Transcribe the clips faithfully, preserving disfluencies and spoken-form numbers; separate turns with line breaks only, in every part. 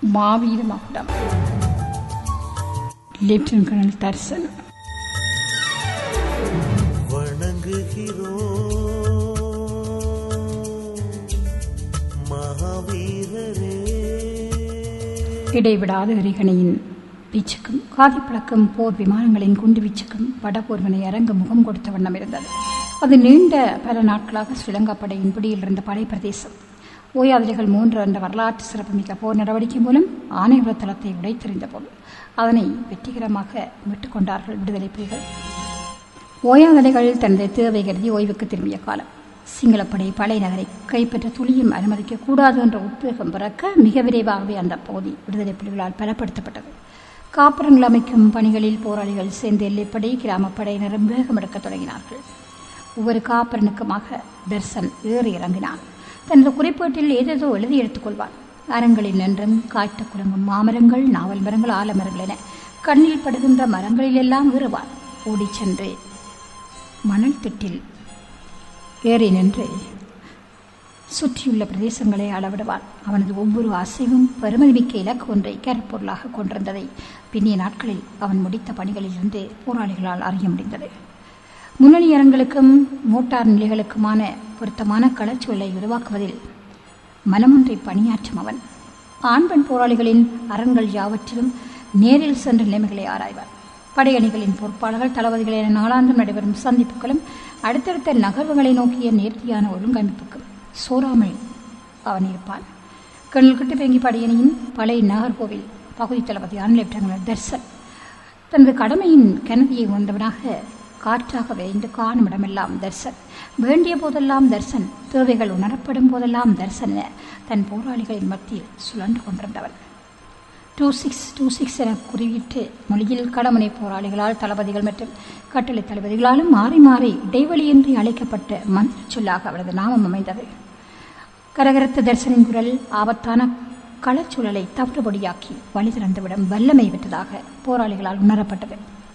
மாவீர மகுடம். Lieutenant colonel Tharsan.
வணங்குகிறோம் மகாவீரரே.
இடைவிடாத எறிகணையின் வீச்சுக்கும் காதி பழக்கும் போர் விமானங்களின் குண்டு வீச்சுக்கும் வடபோர்வனை அரங்க முகம் கொடுத்த வண்ணம் இருந்தது. அது நீண்ட பல நாட்களாக ஸ்ரீலங்கா படையின் பிடியில் இருந்த படை பிரதேசம். ஓயாதிரிகள் மூன்று என்ற வரலாற்று சிறப்புமிக்க போர் நடவடிக்கை மூலம் ஆனைகுல தளத்தை உடைத்தெறிந்த போது அதனை வெற்றிகரமாக மீட்டுக் கொண்டார்கள் விடுதலை புலிகள். ஓயாதிரிகள் தனது தேவை கருதி ஓய்வுக்கு திரும்பிய காலம். சிங்களப்படை பழைய நகரை கைப்பற்ற துளியும் அனுமதிக்க கூடாது என்ற உத்வேகம் பிறக்க மிக விரைவாகவே அந்த பகுதி விடுதலை புலிகளால் பலப்படுத்தப்பட்டது. காப்பரங்கள் அமைக்கும் பணிகளில் போராளிகள் சேர்ந்த எல்லைப்படை கிராமப்படையினரும் வேகம் எடுக்கத் தொடங்கினார்கள். ஒவ்வொரு காப்பரனுக்குமாக தர்சன் ஏறி இறங்கினான். தனது குறிப்பேட்டில் ஏதேதோ எழுதி எடுத்துக்கொள்வான். அரங்களில் நின்றும் காய்த்த குலங்கும் மாமரங்கள், நாவல் மரங்கள், ஆலமரங்கள் என கண்ணில் படுகின்ற மரங்களிலெல்லாம் ஏறுவான். ஓடிச் சென்று மணல் திட்டில் ஏறி நின்று சுற்றியுள்ள பிரதேசங்களை அளவிடுவான். அவனது ஒவ்வொரு அசைவும் பெருமதிமிக்க இலக்கு ஒன்றை கருப்பொருளாக கொண்டிருந்ததை பின்னிய நாட்களில் அவன் முடித்த பணிகளில் இருந்து போராளிகளால் அறிய முடிந்தது. முன்னணி அரங்களுக்கும் மோட்டார் நிலைகளுக்குமான பொருத்தமான களச்சூழலை உருவாக்குவதில் மனமொன்றை பணியாற்றும் அவன் ஆண் பெண் போராளிகளின் அரண்கள் யாவற்றிலும் நேரில் சென்ற நிலைமைகளை ஆராய்வார். படையணிகளின் பொறுப்பாளர்கள், தளபதிகள் என நாளாந்தம் நடைபெறும் சந்திப்புகளும் அடுத்தடுத்த நகர்வுகளை நோக்கிய நேர்த்தியான ஒழுங்கமைப்புக்கும் சோறாமல் அவன் இருப்பான். கர்னல் கிட்டுப்பேங்கி படையணியின் பழைய நாகர்கோவில் பகுதி தளபதியான லெப்டினன்ட் தர்சன் தனது கடமையின் கனதியை உணர்ந்தவனாக காற்றாக விரைந்து காணும் இடமெல்லாம் தர்சன், வேண்டிய போதெல்லாம் தர்சன், தேவைகள் உணரப்படும் போதெல்லாம் தர்சன் என தன் போராளிகளின் மத்தியில் சுழன்று கொண்டிருந்தவன். டூ சிக்ஸ் டூ சிக்ஸ் என குறியிட்டு மொழியில் கடமுனை போராளிகளால், தளபதிகள் மற்றும் கட்டளை தளபதிகளாலும் மாறி மாறி இடைவெளியின்றி அழைக்கப்பட்ட மந்திர சொல்லாக அவரது நாமம் அமைந்தது. கரகரத்த தர்சனின் குரல் ஆபத்தான களச்சூழலை தவிடுபொடியாக்கி வழி திறந்துவிடும் வல்லமை பெற்றதாக போராளிகளால் உணரப்பட்டது.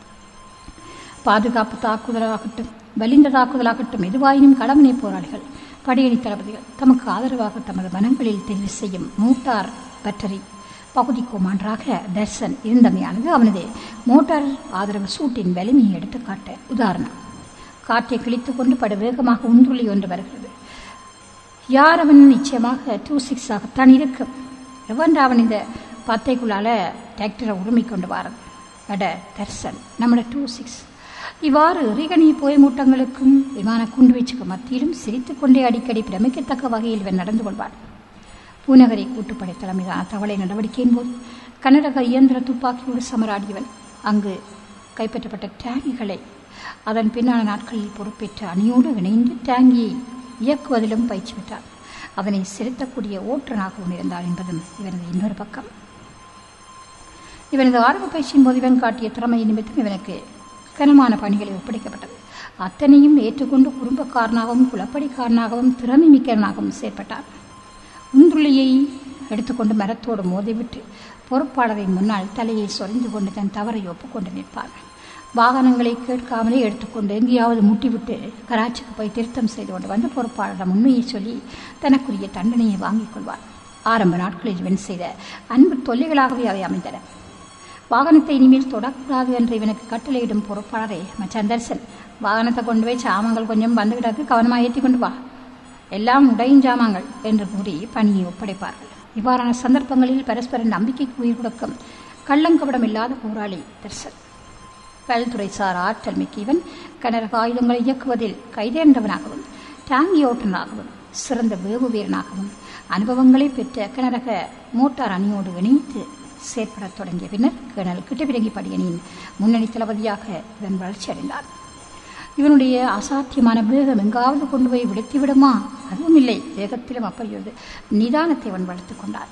பாதுகாப்பு தாக்குதலாகட்டும், வலிந்த தாக்குதலாகட்டும், எதுவாயினும் கடமுனை போராளிகள், படையணி தளபதிகள் தமக்கு ஆதரவாக தமது மனங்களில் தெரிவு செய்யும் மோட்டார் பட்டரி பகுதி கோமாண்டராக தர்சன் இருந்தமையானது அவனது மோட்டார் ஆதரவு சூட்டின் வலிமையை எடுத்துக்காட்ட உதாரணம். காற்றை கிழித்துக் கொண்டு படு வேகமாக உந்துள்ளி ஒன்று வருகிறது. யார் அவன்? நிச்சயமாக டூ சிக்ஸ் ஆகத்தான் இருக்கும். எவன் அவன் இந்த பத்தைக்குள்ளால டிராக்டரை உரிமை கொண்டு வாரது? அட தர்சன், நம்மளோட டூ சிக்ஸ். இவ்வாறு எறிகணி போய் மூட்டங்களுக்கும் விமான குண்டுவீச்சுக்கு மத்தியிலும் சிரித்துக்கொண்டே அடிக்கடி பிரமிக்கத்தக்க வகையில் இவன் நடந்து கொள்வான். பூநகரி கூட்டுப்படை தலைமையிலான தவளை நடவடிக்கையின் போது கனரக இயந்திர துப்பாக்கியோடு சமராடியவன் அங்கு கைப்பற்றப்பட்ட டேங்கிகளை அதன் பின்னான நாட்களில் பொறுப்பேற்ற அணியோடு இணைந்து டேங்கியை இயக்குவதிலும் பயிற்சி பெற்றார். அதனை செலுத்தக்கூடிய ஓட்டுநராகவும் இருந்தார் என்பதும் இவனது இன்னொரு பக்கம். இவனது ஆரம்ப பயிற்சியின் போது இவன் காட்டிய திறமையை நிமித்தம் இவனுக்கு கனமான பணிகளை ஒப்படைக்கப்பட்டது. அத்தனையும் ஏற்றுக்கொண்டு குடும்பக்காரனாகவும் குளப்படிக்காரனாகவும் திறமை மிக்கவனாகவும் செயற்பட்டார். உந்துள்ளியை எடுத்துக்கொண்டு மரத்தோடு மோதிவிட்டு பொறுப்பாளரை முன்னால் தலையை சொரிந்து கொண்டு தன் தவறை ஒப்புக்கொண்டு நிற்பார். வாகனங்களை கேட்காமலே எடுத்துக்கொண்டு எங்கேயாவது முட்டிவிட்டு கராச்சிக்கு போய் திருத்தம் செய்து கொண்டு வந்து பொறுப்பாளரிடம் உண்மையை சொல்லி தனக்குரிய தண்டனையை வாங்கிக் கொள்வார். ஆரம்ப நாட்களில் இவன் செய்த அன்பு தொல்லைகளாகவே அவை அமைந்தன. வாகனத்தை இனிமேல் தொடக்கூடாது என்று இவனுக்கு கட்டளையிடும் பொறுப்பாளரை, மச்சான் தர்சன், வாகனத்தை கொண்டு போய் சாமான்கள் கொஞ்சம் வந்துவிடாது, கவனமாக ஏற்றி கொண்டு வா, எல்லாம் உடையும் ஜாமான்கள் என்று கூறி பணியை ஒப்படைப்பார்கள். இவ்வாறான சந்தர்ப்பங்களில் பரஸ்பர நம்பிக்கைக்கு உயிர் கொடுக்கும் கள்ளங்கபடம் இல்லாத போராளி தர்சன். பல்துறைசார் ஆற்றல் மிக்க இவன் கனரக ஆயுதங்களை இயக்குவதில் கைதேர்ந்தவனாகவும் டாங்கி ஓட்டுநராகவும் சிறந்த வேவு வீரனாகவும் அனுபவங்களை பெற்ற கனரக மோட்டார் அணியோடு இணைத்து செயற்படத் தொடங்கிய பின்னர் கர்னல் கிட்டுப்பிரங்கி படையணியின் முன்னணி தளபதியாக இவன் வளர்ச்சி அடைந்தார். இவனுடைய அசாத்தியமான வேகம் எங்காவது கொண்டு போய் விடுத்தி விடுமா? அதுவும் இல்லை. வேகத்திலும் அப்படியொரு நிதானத்தை அவன் வளர்த்து கொண்டார்.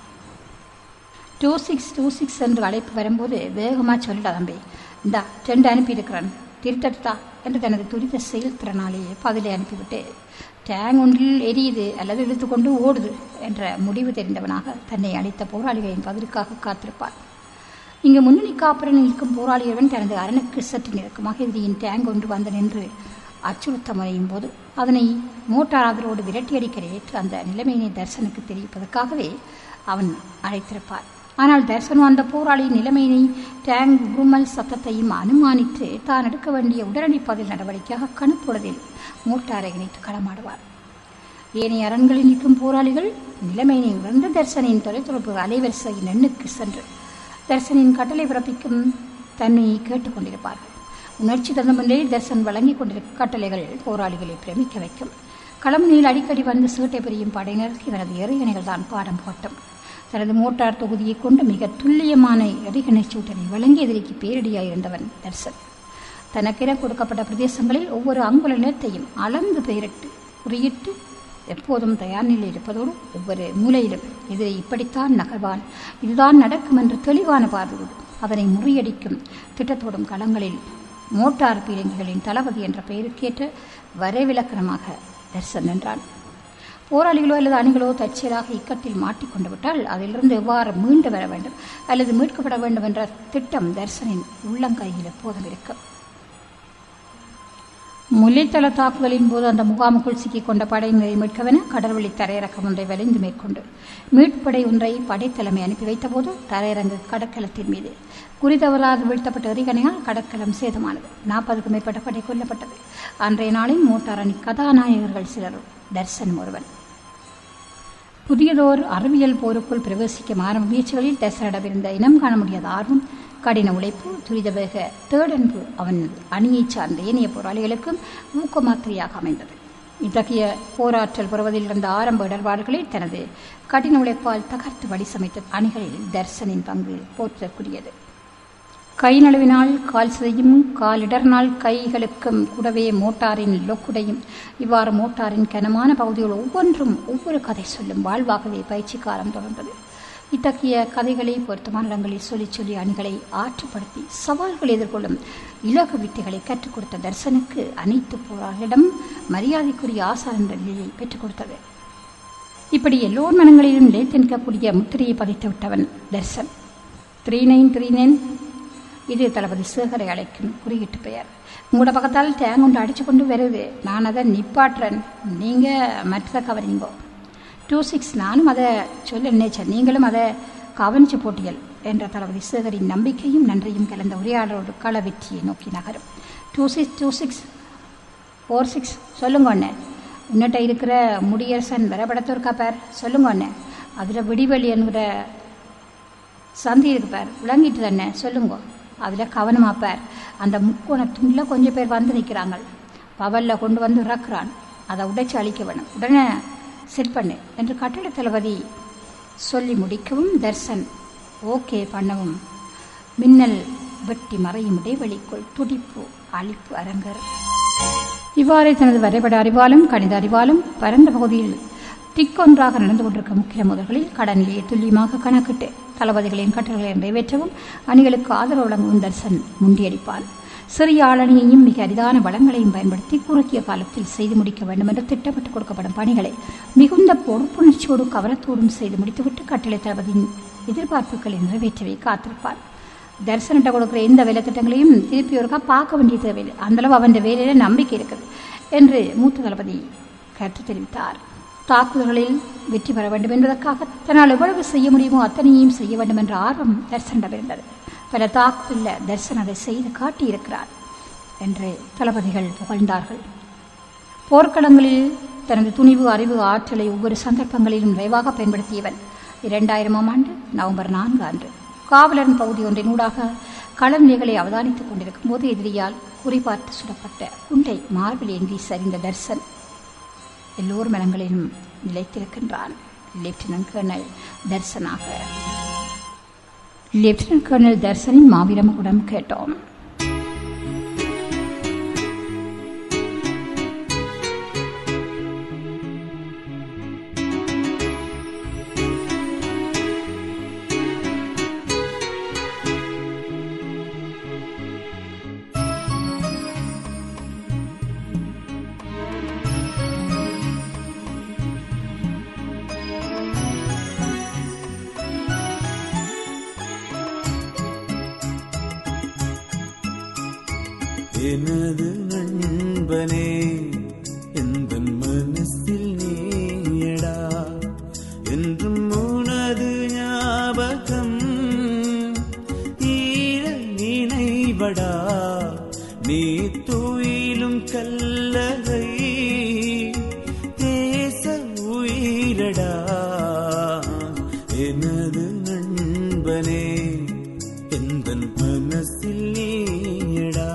டூ சிக்ஸ் டூ சிக்ஸ் என்று அழைப்பு வரும்போது வேகமாக சொல்லிடா தம்பி, இந்தா ரெண்டு அனுப்பியிருக்கிறான், திருத்தட்டா என்று தனது துரித செயல்திறனாலேயே பதிலை அனுப்பிவிட்டு டேங் ஒன்றில் எரியுது அல்லது இழுத்துக்கொண்டு ஓடுது என்ற முடிவு தெரிந்தவனாக தன்னை அளித்த போராளிகளின் பதிலுக்காக காத்திருப்பார். இங்கு முன்னணி காப்பரன் நிற்கும் போராளியவன் தனது அரணுக்கு சற்று நெருக்கமாக எதிரியின் டேங்க் ஒன்று வந்து நின்று அச்சுறுத்த முறையும் போது அதனை மோட்டார் ஆதரவோடு விரட்டியடிக்க ஏற்று அந்த நிலைமையினை தர்சனுக்கு தெரிவிப்பதற்காகவே அவன் அழைத்திருப்பார். ஆனால் தர்சனும் அந்த போராளியின் நிலைமையினை டேங் உருமல் சத்தத்தையும் அனுமானித்து தான் எடுக்க வேண்டிய உடனடி பதில் நடவடிக்கையாக கணுப்பொழுதில் மோட்டாரை இணைத்து களமாடுவார். ஏனைய அரண்களில் நிற்கும் போராளிகள் நிலைமையினை உணர்ந்து தர்சனின் தொலைத்தொடர்பு அலைவரிசையின் எண்ணுக்கு சென்று தர்சனின் கட்டளை பிறப்பிக்கும் தன்மையை கேட்டுக் கொண்டிருப்பார்கள். உணர்ச்சி தந்தமின்றி தர்சன் வழங்கிக் கொண்டிருக்கும் கட்டளைகள் போராளிகளை பிரமிக்க வைக்கும். களமுனையில் அடிக்கடி வந்து சேட்டை புரியும் படையினருக்கு இவரது எறிகணைகள் தான் பாடம் போட்டும். தனது மோட்டார் தொகுதியை கொண்டு மிக துல்லியமான எறிகணை சூட்டனை வழங்கி எதிரிக்கு பேரிடியாயிருந்தவன் தர்சன். தனக்கென கொடுக்கப்பட்ட பிரதேசங்களில் ஒவ்வொரு அங்குல நிலத்தையும் அளந்து பெயரிட்டு குறியிட்டு எப்போதும் தயார் நிலையில் இருப்பதோடு ஒவ்வொரு மூலையிலும் எதிரை இப்படித்தான் நகர்வான், இதுதான் நடக்கும் என்று தெளிவான பார்வையோடு அதனை முறியடிக்கும் திட்டத்தோடும் களங்களில் மோட்டார் பீரங்கிகளின் தளபதி என்ற பெயருக்கேற்ற வரைவிலக்கணமாக தர்சன் நின்றான். போராளிகளோ அல்லது அணிகளோ தற்செயலாக இக்கட்டில் மாட்டிக்கொண்டு விட்டால் அதிலிருந்து எவ்வாறு மீண்டு வர வேண்டும் அல்லது மீட்கப்பட வேண்டும் என்ற திட்டம் தர்சனின் உள்ளங்கையில் எப்போதும் இருக்கும். முல்லைத்தள தாக்குதலின் போது அந்த முகாமுக்குள் சிக்கிக் கொண்ட படையினரை மீட்கவென கடல்வழி தரையிறக்கம் ஒன்றை வலிந்து மேற்கொண்டு மீட்படை ஒன்றை படைத்தலைமை அனுப்பி வைத்தபோது தரையிறங்கு கடற்கலத்தின் மீது குறிதவராது வீழ்த்தப்பட்ட எறிகணையால் கடற்கலம் சேதமானது. நாற்பதுக்கும் மேற்பட்ட படை கொல்லப்பட்டது. அன்றைய நாளின் மோட்டார் அணி கதாநாயகர்கள் சிலரும் தர்சன் ஒருவன். புதியதோர் அறிவியல் போருக்குள் பிரவேசிக்கும் ஆரம்ப முயற்சிகளில் தர்சனிடமிருந்த இனம் காண முடியாத ஆர்வம், கடின உழைப்பு, துரித வேக தேடன்பு அவன் அணியைச் சார்ந்த ஏனைய போராளிகளுக்கும் ஊக்கமாத்திரையாக அமைந்தது. இத்தகைய போராற்றல் பெறுவதில் இருந்த ஆரம்ப இடர்பாடுகளை தனது கடின உழைப்பால் தகர்த்து வழி சமைத்த அணிகளில் தர்சனின் பங்கு போற்றக்கூடியது. கை நழுவினால் கால் சிதையும், காலிடர்னால் கைகளுக்கும் கூடவே மோட்டாரின் லொக்குடையும். இவ்வாறு மோட்டாரின் கனமான பகுதிகள் ஒவ்வொன்றும் ஒவ்வொரு கதை சொல்லும் வாழ்வாகவே பயிற்சி காலம் தொடர்ந்தது. இத்தகைய கதைகளை பொருத்தமான இடங்களில் சொல்லி சொல்லி அணிகளை ஆற்றுப்படுத்தி சவால்கள் எதிர்கொள்ளும் இலகு வித்தைகளை கற்றுக் கொடுத்த தர்சனுக்கு அனைத்து போராளிடம் மரியாதைக்குரிய ஆசார் என்ற நிலையை பெற்றுக் கொடுத்தது. இப்படி எல்லோர் மனங்களிலும் நிலைத்து நிற்கக்கூடிய முத்திரையை பதித்து விட்டவன் Tharsan. Three nine three nine இது தளபதி சேகரை அழைக்கும் குறியீட்டு பெயர். உங்களோட பக்கத்தால் தேங்க ஒன்று அடிச்சு கொண்டு வருது, நான் அதை நிப்பாட்டுறேன், நீங்கள் மற்றதை கவனிங்கோ. டூ சிக்ஸ் நானும் அதை சொல்ல நினைச்சேன், நீங்களும் அதை கவனிச்சு போட்டியல் என்ற தளபதி சேகரின் நம்பிக்கையும் நன்றியும் கலந்த உரையாடலோடு கள வெற்றியை நோக்கி நகரும். Two six two six four six சொல்லுங்க அண்ணே, உன்னிட்ட இருக்கிற முடியரசன் வரப்படத்திற்கா பேர் சொல்லுங்க அண்ணே, அதில் விடிவெளி என்கிற சந்தி இருக்கு பேர் விளங்கிட்டு தானே சொல்லுங்க, அதில் கவனமாக பேர் அந்த முக்கோண துண்டில் கொஞ்சம் பேர் வந்து நிற்கிறாங்க, பவலில் கொண்டு வந்து இறக்குறான், அதை உடைச்சு அழிக்க வேணும், உடனே செட் பண்ணு என்று கட்டளை தளபதி சொல்லி முடிக்கவும் தர்சன் ஓகே பண்ணவும் மின்னல் வெட்டி மறையும் இடைவெளிக்குள் துடிப்பு அழிப்பு அரங்கர். இவ்வாறே தனது வரைபட அறிவாலும் கணித அறிவாலும் பரந்த பகுதியில் திக்கொன்றாக நடந்து கொண்டிருக்கும் முக்கிய முதல்களில் கடனிலேயே துல்லியமாக கணக்கிட்டு தளபதிகளின் கட்டளைகளை நிறைவேற்றவும் அணிகளுக்கு ஆதரவு வழங்கவும் தர்சன் முண்டியடிப்பான். சிறிய ஆளணியையும் மிக அரிதான வளங்களையும் பயன்படுத்தி குறுகிய காலத்தில் செய்து முடிக்க வேண்டும் என்று திட்டமிட்டு கொடுக்கப்படும் பணிகளை மிகுந்த பொறுப்புணர்ச்சியோடு கவனத்தோடும் செய்து முடித்துவிட்டு கட்டளை தளபதியின் எதிர்பார்ப்புகளை நிறைவேற்றவே காத்திருப்பார். தர்சனிட்ட கொடுக்கிற எந்த வேலை திட்டங்களையும் திருப்பி ஒருக்கா பார்க்க வேண்டிய தேவையில்லை, அந்தளவு அவன் வேலையில நம்பிக்கை இருக்குது என்று மூத்த தளபதி கருத்து தெரிவித்தார். தாக்குதல்களில் வெற்றி பெற வேண்டும் என்பதற்காக தன்னால் எவ்வளவு செய்ய முடியுமோ அத்தனையும் செய்ய வேண்டும் என்ற ஆர்வம் தர்சனிடம் இருந்தது. பல தாக்குதலில் தர்சன் அதை செய்து காட்டியிருக்கிறார் என்று தளபதிகள் புகழ்ந்தார்கள். போர்க்களங்களில் தனது துணிவு, அறிவு, ஆற்றலை ஒவ்வொரு சந்தர்ப்பங்களிலும் நிறைவாக பயன்படுத்தியவன் இரண்டாயிரமாம் ஆண்டு நவம்பர் நான்கு அன்று காவலன் பகுதி ஒன்றின் ஊடாக களநிலைகளை அவதானித்துக் கொண்டிருக்கும் போது எதிரியால் குறிபார்த்து சுடப்பட்ட குண்டை மார்பில் ஏந்தி சரிந்த தர்சன் எல்லோர் மனங்களிலும் நிலைத்திருக்கின்றான். லெப்டினன்ட் கர்னல் தர்சனாக லெப்டினன்ட் கர்னல் தர்சனின் மாவீரமகுடம் கேட்டோம்.
எனது நண்பனே எந்த மனசில் நீயடா என்றும் உனது ஞாபகம் எனது நண்பனே எந்தன் மனசில் நீயடா.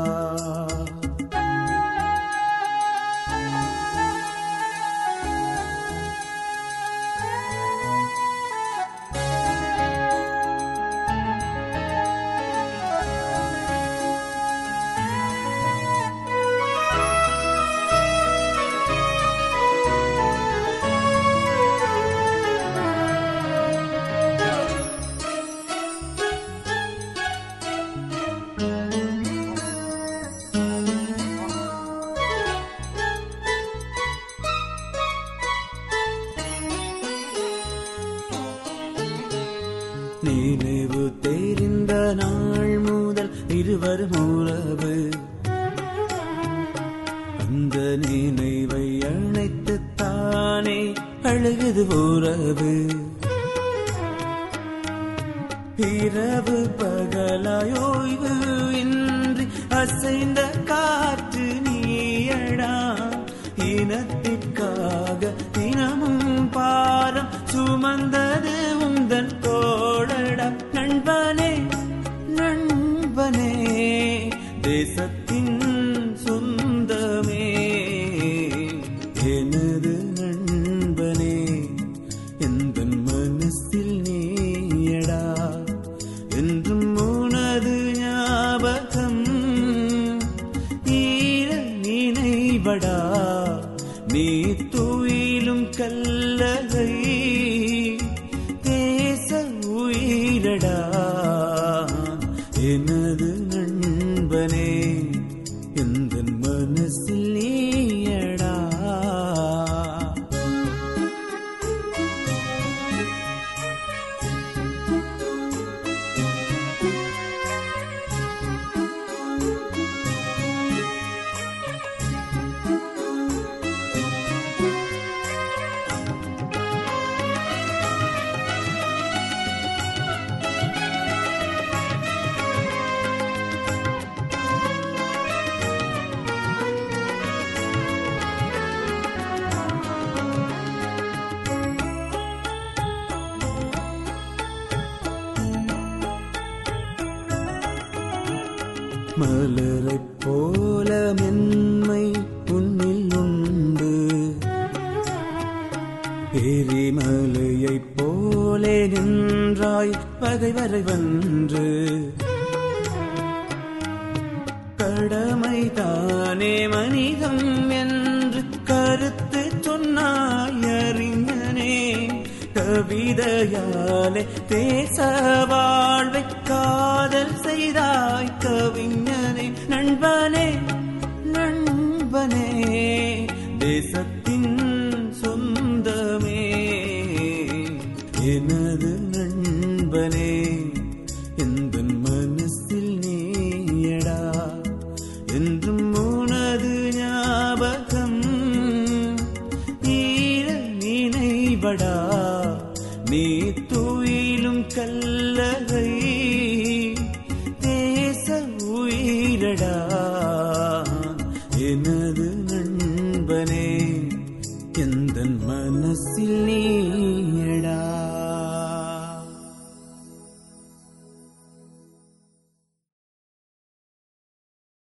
நினைவு தெரிந்த நாள் முதல் இருவரும் உறவு, அந்த நினைவை அணைத்து தானே அழுகுது உறவு. இரவு பகலாயோய்வு இன்றி அசைந்த காற்று நீயடா. இனத்திற்காக தினமும் பாரம் சுமந்தது உந்தன் தோழடா. நண்பனே நண்பனே தேசத்தின் சொந்தமே, எனது நண்பனே எந்தன் மனசில் நீயடா. என்றும் உனது ஞாபகம் ஈர நினைவடா. நீ துயிலும் கல்லகை தேச உயிரடா. எனது நண்பனே எந்தன் மனசில் நீயடா. மலரைப் போல மென்மை உன்னில் உண்டு, எரிமலையைப் போலே நின்றாய் பகைவரை வென்று. கடமைதானே மனிதம் என்று கருத்து சொன்னாய் அறிஞனே. கவிதையாலே தேச வாழ்வை காதல் செய்தாய் கவிஞனே. நண்பனே நண்பனே தேசத்தின் சொந்தமே, எனது நண்பனே எந்தன் மனசில் நீயடா. என்றும் உனது ஞாபகம் ஈர நினைவடா. நீ துயிலும் கல்லகை தேச உயிரடா. எனது நண்பனே எந்தன் மனசில் நீயடா.